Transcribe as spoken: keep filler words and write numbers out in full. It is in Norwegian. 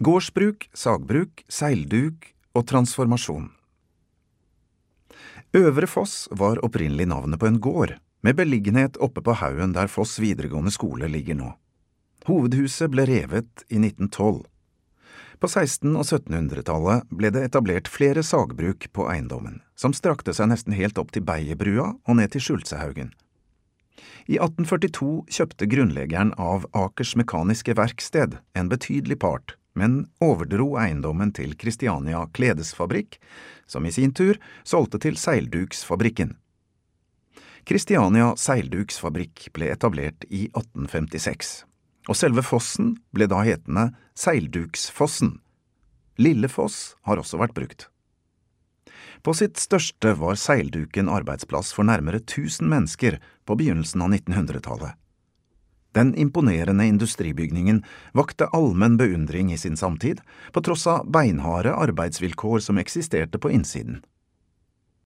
Gårdsbruk, sagbruk, seilduk og transformasjon. Øvre Foss var opprinnelig navnet på en gård, med beliggenhet oppe på haugen der Foss videregående skole ligger nå. Hovedhuset ble revet i nitten tolv. På seksten- og syttenhundretallet ble det etablert flere sagbruk på eiendommen, som strakte seg nesten helt opp til Beierbrua og ned til Skjulsehaugen. I atten førtito kjøpte grunnleggeren av Akers Mekaniske Verksted en betydelig part, men overdro eiendommen til Kristiania Kledesfabrikk, som i sin tur solgte til Seilduksfabrikken. Kristiania Seilduksfabrikk ble etablert i atten femtiseks, og selve fossen ble da hetende Seilduksfossen. Lille Foss har også vært brukt. På sitt største var seilduken arbeidsplass for nærmere tusen mennesker på begynnelsen av nittenhundretallet. Den imponerende industribygningen vakte allmenn beundring i sin samtid, på tross av beinharde arbeidsvilkår som eksisterte på innsiden.